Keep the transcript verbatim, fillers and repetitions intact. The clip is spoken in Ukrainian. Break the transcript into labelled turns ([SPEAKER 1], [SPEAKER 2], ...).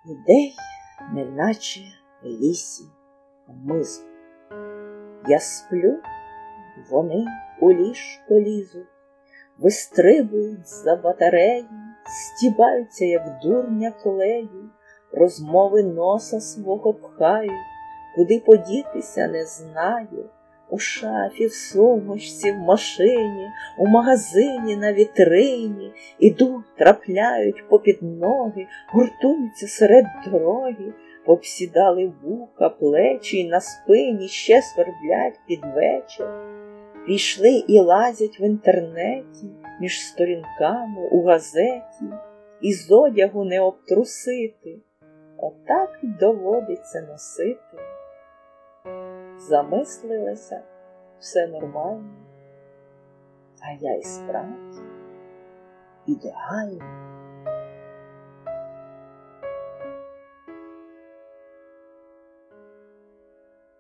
[SPEAKER 1] Ідей, неначе в лісі мизок. Я сплю, вони у ліжко лізуть, вистрибують за батареї, стібаються, як дурня колеї, розмови носа свого пхають, куди подітися не знаю. У шафі, в сумочці, в машині, у магазині, на вітрині, ідуть, трапляють попід ноги, гуртуються серед дороги, попсідали вуха, плечі, й на спині ще сверблять під вечір. Пішли і лазять в інтернеті, між сторінками у газеті, і з одягу не обтрусити, отак й доводиться носити. Замислилася, все нормально, а я і справді ідеальна.